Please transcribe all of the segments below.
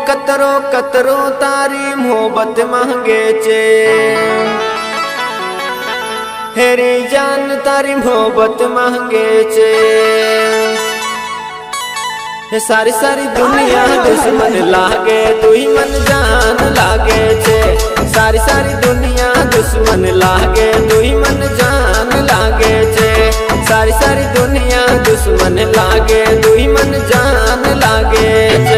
कतरो कतरो तारी मोहब्बत मांगे चे, हेरी जान तारी मोहब्बत मांगे चे। सारी सारी दुनिया दुश्मन लागे, तू ही मन जान लागे छे। सारी सारी दुनिया दुश्मन लागे, तू ही मन जान लागे छे। सारी सारी दुनिया दुश्मन लागे, तू ही मन जान लागे छे।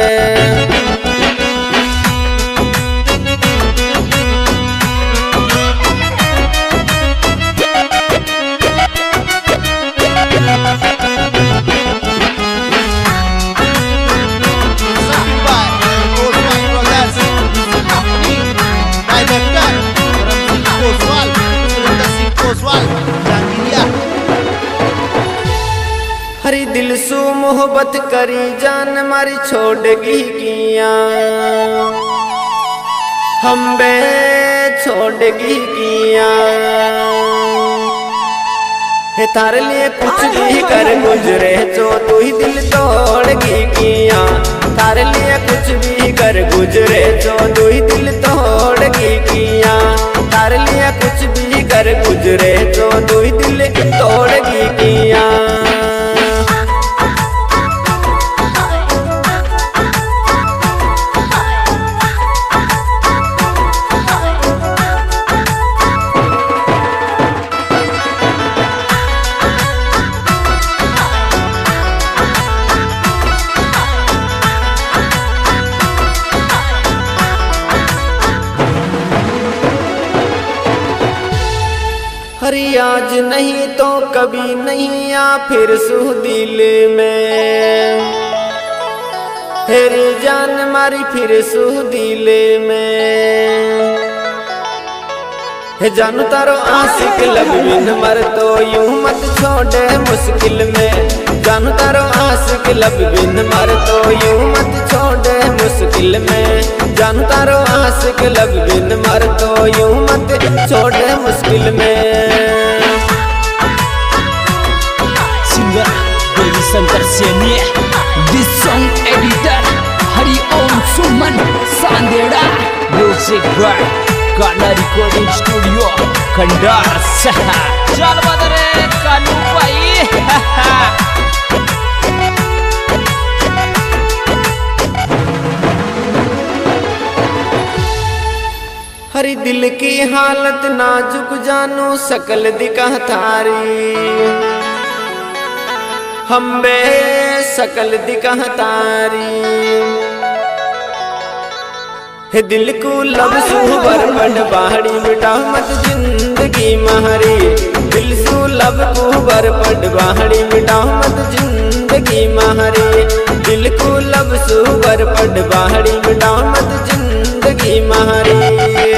हरी दिल सु मोहब्बत करी जान मारी छोड़गी किया, हम बे छोड़गी किया। हे तारे लिए कुछ भी कर गुजरे जो तू ही दिल तोड़गी किया। तारे लिए कुछ भी कर गुजरे जो तू ही दिल तोड़गी किया। तारे लिए कुछ भी कर गुजरे जो तू ही दिल तोड़गी किया। हरी आज नहीं तो कभी नहीं आ फिर सु दिल में, हेरी जान मारी फिर सु दिल में। हे जानू तारो आशिक लब बिन मर तो यूं मत छोड़े मुश्किल में। जानू तारो आशिक लब बिन मर तो यूं मत छोड़े मुश्किल में। जानू तारो आशिक लब बिन मर तो यूं मत छोड़े मुश्किल में। Singer Devi Shankar Saini, this song editor Hari Om Suman Sandera, music by गाना रिकॉर्डिंग स्टूडियो खंडार शहर। चल बदरे कानू भाई। हरी दिल की हालत नाजुक जानू सकल दिखा थारी, हम बे सकल दिखा तारी। हे दिल को लब सुबर बड़ बाहरी मिटा मत जिंदगी महरी। दिल सु लब को बर पड़ बाहरी मिटा मत जिंदगी महरी। दिल को लब सुबर पड़ बाहरी मिटा मत जिंदगी महरी।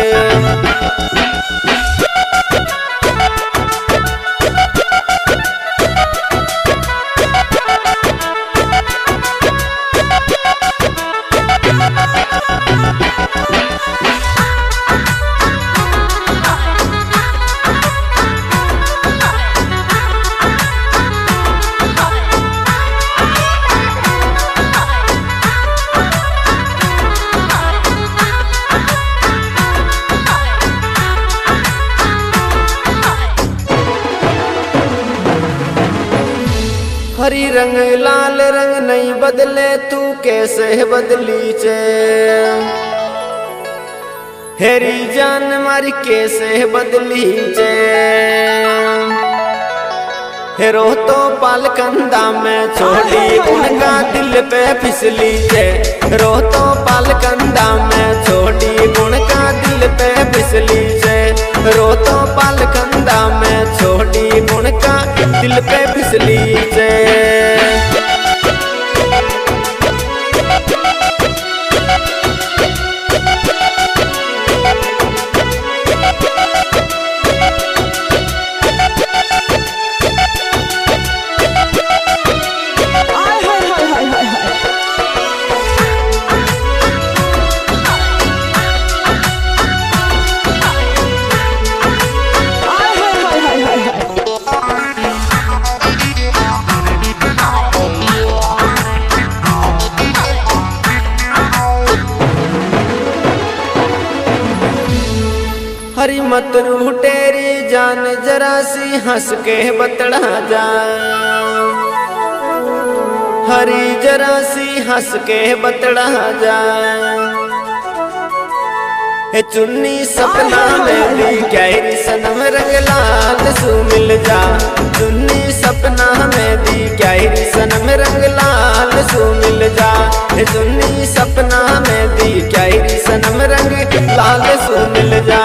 हरी रंग लाल रंग नहीं बदले तू कैसे बदली चे, हेरी जान मारी कैसे बदली चे। हेरो तो पाल कंधा में छोड़ी उनका दिल पे फिसली चे। रो तो पाल कंधा में छोड़ी उनका दिल पे फिसली चे। रो तो पाल कंधा में छोड़ी उनका दिल पे फिसली चे। हरी मत रूह तेरी जान जरा सी हंस के बतड़ा जा, हरी जरा सी हंस के बतड़ा जा। हे चुन्नी सपना में दी गहरी सनम रंग लाल सू मिल जा, चुन्नी सपना में दी गहरी सनम रंग लाल सू मिल जा। हे चुन्नी सपना में दी गहरी सनम रंग लाल सू मिल जा।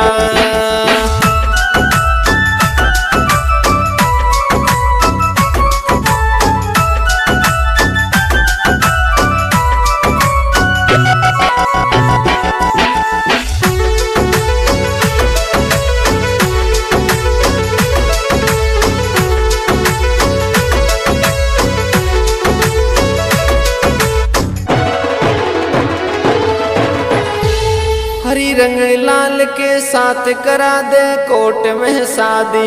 हरी रंग लाल के साथ करा दे कोर्ट में शादी,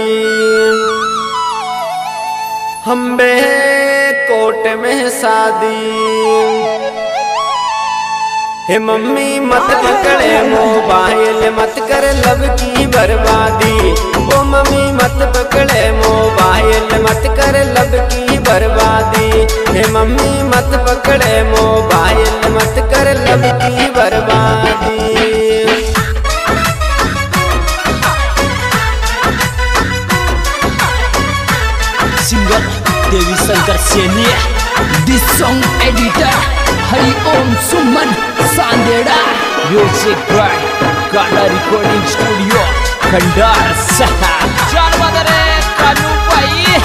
हम बे कोर्ट में शादी। हे मम्मी मत पकड़े मोबाइल मत कर लब की बर्बादी, ओ मम्मी मत पकड़े मोबाइल मत कर लब की बर्बादी। हे मम्मी मत पकड़े मोबाइल मत कर लब की बर्बादी। Singer Devi Shankar Seniya, this song editor Hariom Suman Sandera, music by गाना रिकॉर्डिंग स्टूडियो खंडार सहा। चल बदरे कानू भाई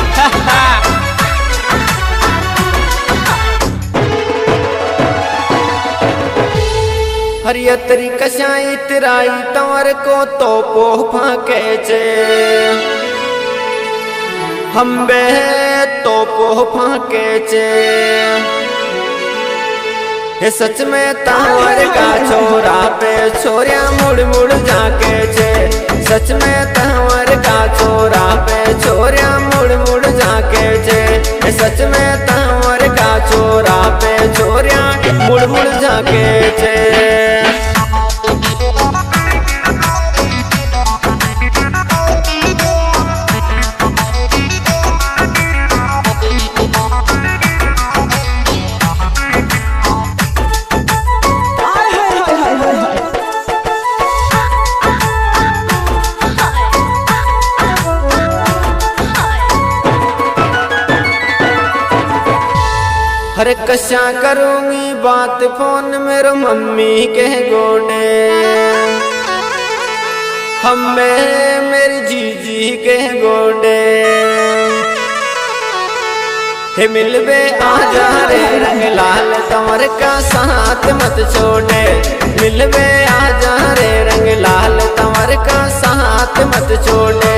हरियतरी कशाई तिराई तंवर को तो पोह फाके चे, हम बे तो पोह फाके चे। हे सच में तंवर का छोरा पे छोरिया मुड़ मुड़ जाके चे, सच में तंवर का छोरा पे छोरिया मुड़ मुड़ जाके चे। हे सच में तंवर का छोरा पे छोरिया मुड़ मुड़ जाके चे। हरे कशा करूंगी बात फोन मेरो मम्मी के गोडे, हम मेरी जीजी के गोडे। हे मिलबे आजा रे रंग लाल तंवर का साथ मत छोड़े, मिलबे आजा रे रंग लाल तंवर का साथ मत छोड़े।